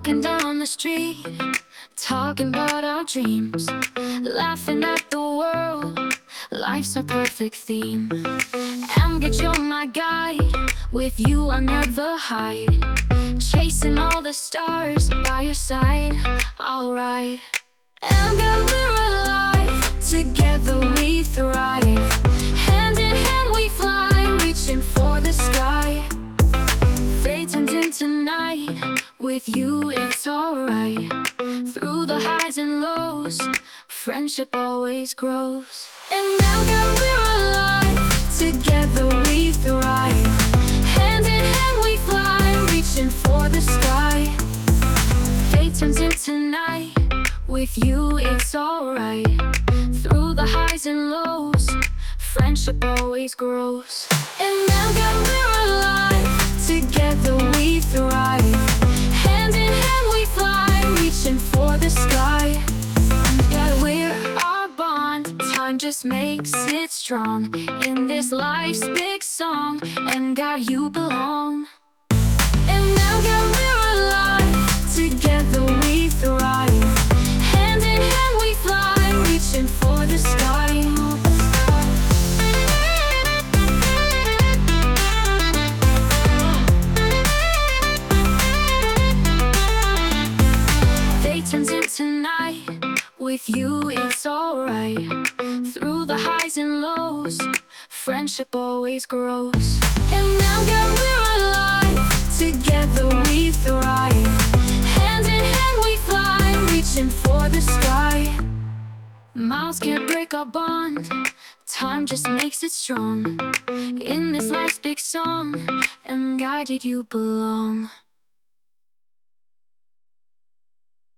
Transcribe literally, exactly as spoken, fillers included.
Walking down the street, talking about our dreams, laughing at the world, life's a perfect theme. Amgad, you're my guide, with you I never hide. Chasing all the stars by your side, alright. Amgad, we're alive, together we thrive. Hand in hand we fly, reaching for the sky. Fate turns into night, with you it's alright. Through the highs and lows, friendship always grows. And now that we're alive, together we thrive. Hand in hand we fly, reaching for the sky. Fate turns into night, with you it's alright. Through the highs and lows, friendship always grows. And now that we're alive, together we thrive. Hand in hand we fly, reaching for the sky. Yeah, we're our bond, time just makes it strong. In this life's big song, and God, you belong. And now that we're alive, together we thrive. Hand in hand we fly, reaching for the sky. Turns into night, with you it's alright. Through the highs and lows, friendship always grows. And now that we're alive, together we thrive. Hand in hand we fly, reaching for the sky. Miles can't break our bond, time just makes it strong. In this life's big song, and God, did you belong?